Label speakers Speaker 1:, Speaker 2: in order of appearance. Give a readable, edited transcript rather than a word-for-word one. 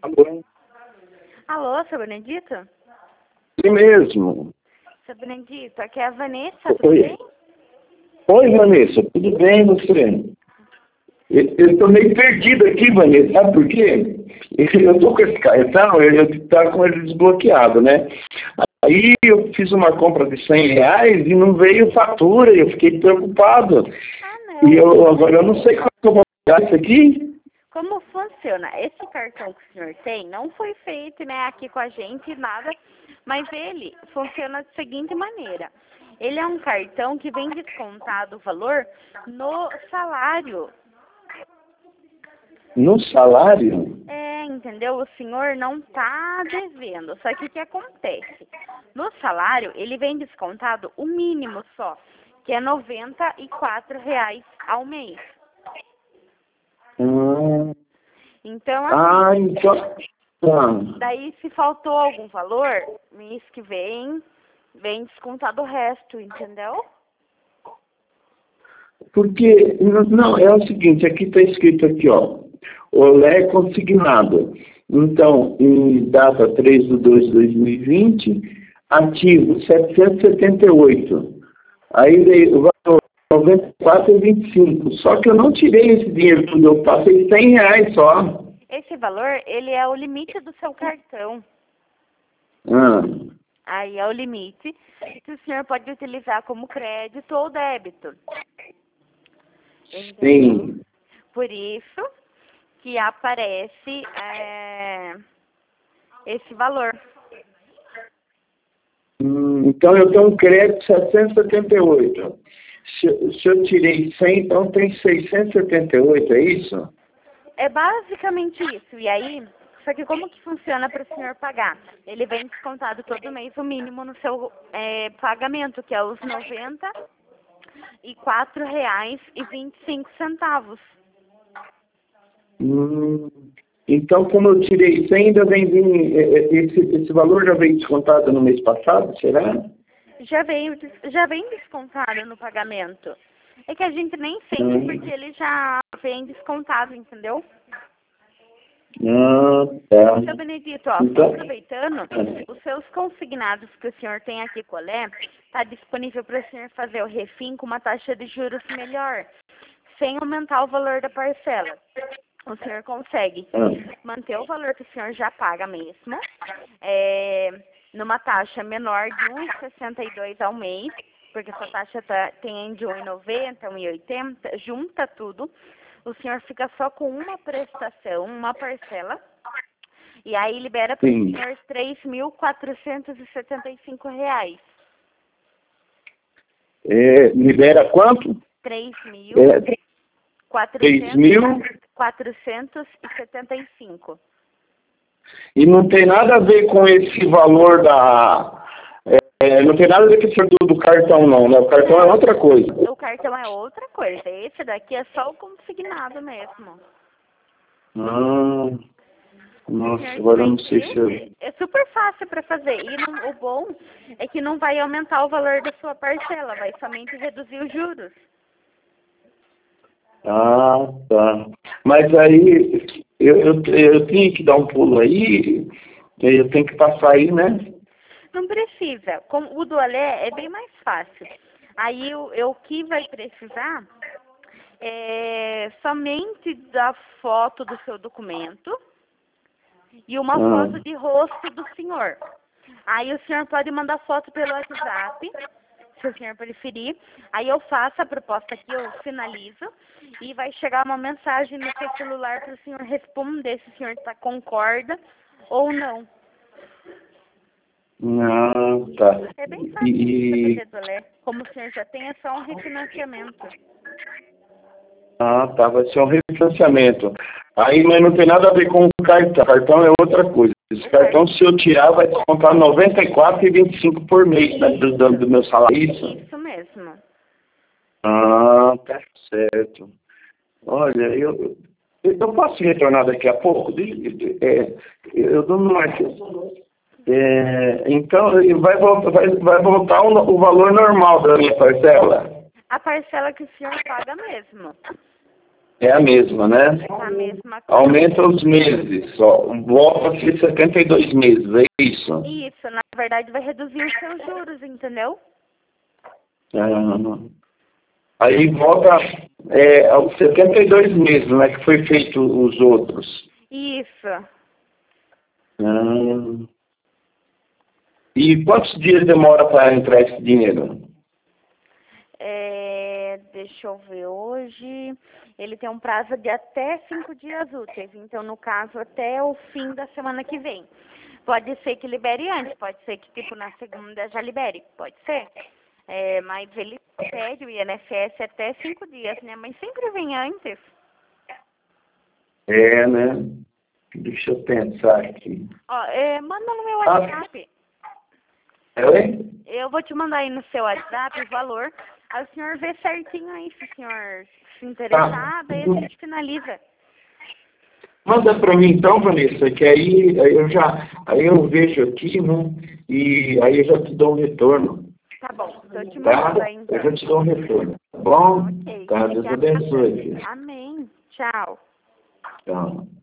Speaker 1: Alô?
Speaker 2: Alô, seu Benedito?
Speaker 1: Sim mesmo.
Speaker 2: Seu Benedito, aqui é a Vanessa, tudo
Speaker 1: Oi.
Speaker 2: bem?
Speaker 1: Oi, Vanessa, tudo bem você? Eu estou meio perdido aqui, Vanessa, sabe por quê? Eu estou com esse cartão, eu estava com ele desbloqueado, né? Aí eu fiz uma compra de R$ 100 e não veio fatura, e eu fiquei preocupado.
Speaker 2: Ah, não.
Speaker 1: E agora eu não sei como eu vou pagar isso aqui.
Speaker 2: Como funciona? Esse cartão que o senhor tem não foi feito, né, aqui com a gente, nada, mas ele funciona da seguinte maneira. Ele é um cartão que vem descontado o valor no salário.
Speaker 1: No salário?
Speaker 2: Entendeu? O senhor não está devendo. Só que o que acontece? No salário, ele vem descontado o mínimo só, que é R$ 94 ao mês. Então, assim,
Speaker 1: Então.
Speaker 2: daí se faltou algum valor, mês que vem descontado o resto, entendeu?
Speaker 1: Porque, não, é o seguinte, aqui está escrito aqui, ó, Olé consignado. Então, em data 3/2/2020, ativo 778. Aí veio o valor 94,25. Só que eu não tirei esse dinheiro tudo, eu passei R$ 100 só.
Speaker 2: Esse valor, ele é o limite do seu cartão.
Speaker 1: Ah,
Speaker 2: Aí é o limite que o senhor pode utilizar como crédito ou débito. Entendeu?
Speaker 1: sim.
Speaker 2: Por isso que aparece esse valor.
Speaker 1: Então eu tenho um crédito de 778. Se eu tirei 100, então tem 678, é isso?
Speaker 2: É basicamente isso. E aí, só que como que funciona para o senhor pagar? Ele vem descontado todo mês o mínimo no seu pagamento, que é os R$ 94,25.
Speaker 1: Então, como eu tirei 100, ainda vem esse valor já veio descontado no mês passado, será?
Speaker 2: Já vem descontado no pagamento. É que a gente nem sente porque ele já vem descontado, entendeu?
Speaker 1: Tá.
Speaker 2: Seu Benedito, ó,
Speaker 1: Então,
Speaker 2: aproveitando, os seus consignados que o senhor tem aqui com a Olé, está disponível para o senhor fazer o refim com uma taxa de juros melhor, sem aumentar o valor da parcela. O senhor consegue manter o valor que o senhor já paga mesmo, numa taxa menor de R$ 1,62 ao mês, porque sua taxa tem de R$ 1,90, R$ 1,80, junta tudo. O senhor fica só com uma prestação, uma parcela, e aí libera para o senhor R$ 3.475.
Speaker 1: Libera quanto?
Speaker 2: 3.475.
Speaker 1: E não tem nada a ver com esse valor não tem nada a ver com esse do cartão, não, né? O cartão é outra coisa.
Speaker 2: O cartão é outra coisa. Esse daqui é só o consignado mesmo.
Speaker 1: Nossa, agora eu não sei se eu...
Speaker 2: É super fácil para fazer. E o bom é que não vai aumentar o valor da sua parcela, vai somente reduzir os juros.
Speaker 1: Ah, tá. Mas aí, eu tenho que dar um pulo aí, eu tenho que passar aí, né?
Speaker 2: Não precisa. Como o do Olé é bem mais fácil. Aí o que vai precisar é somente da foto do seu documento e uma foto de rosto do senhor. Aí o senhor pode mandar foto pelo WhatsApp, se o senhor preferir. Aí eu faço a proposta aqui, eu finalizo e vai chegar uma mensagem no seu celular para o senhor responder se o senhor concorda ou não.
Speaker 1: Tá.
Speaker 2: É bem fácil de fazer do Olé. Como o senhor já tem, é só um refinanciamento.
Speaker 1: Tá, vai ser um refinanciamento. Aí, mas não tem nada a ver com o cartão. O cartão é outra coisa. Esse cartão, se eu tirar, vai descontar R$ 94,25 por mês, né, do meu salário.
Speaker 2: Isso mesmo.
Speaker 1: Tá certo. Olha, eu posso retornar daqui a pouco? Eu dou mais. Então, vai voltar o valor normal da minha parcela?
Speaker 2: A parcela que o senhor paga mesmo.
Speaker 1: É a mesma, né?
Speaker 2: É a mesma coisa.
Speaker 1: Aumenta os meses, só. Volta a ser 72 meses, é isso?
Speaker 2: Isso, na verdade vai reduzir os seus juros, entendeu?
Speaker 1: Ah, aí volta aos 72 meses, né? Que foi feito os outros.
Speaker 2: Isso.
Speaker 1: Ah, e quantos dias demora para entrar esse dinheiro?
Speaker 2: Deixa eu ver, hoje ele tem um prazo de até 5 dias úteis, então no caso até o fim da semana que vem. Pode ser que libere antes, pode ser que tipo na segunda já libere, pode ser. Mas ele pede o INSS até 5 dias, né? Mas sempre vem antes.
Speaker 1: É, né? Deixa eu pensar aqui.
Speaker 2: Ó, manda no meu WhatsApp.
Speaker 1: Oi?
Speaker 2: Eu vou te mandar aí no seu WhatsApp o valor. Aí o senhor vê certinho aí, se o senhor se interessar, daí a gente finaliza.
Speaker 1: Manda para mim então, Vanessa, que aí eu vejo aqui, né? E aí eu já te dou um retorno.
Speaker 2: Tá bom, então eu te
Speaker 1: Tá?
Speaker 2: mando aí então.
Speaker 1: Eu já te dou um retorno. Tá bom?
Speaker 2: Ok.
Speaker 1: Tá, Deus abençoe.
Speaker 2: Amém. Tchau.
Speaker 1: Tchau.